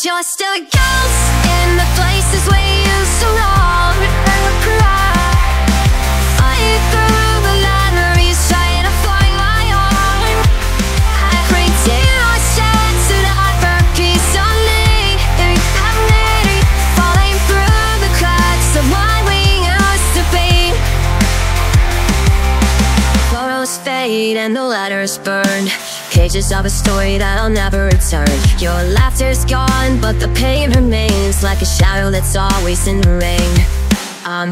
just a ghost in the places we used to roam and cry. I through the memories trying to find my own. I bring tears to the heart for peace on me. I'm ready, falling through the cracks of what we used to be. Photos fade and the letters burn, pages of a story that I'll never return. Your laughter's gone, but the pain remains, like a shadow that's always in the rain.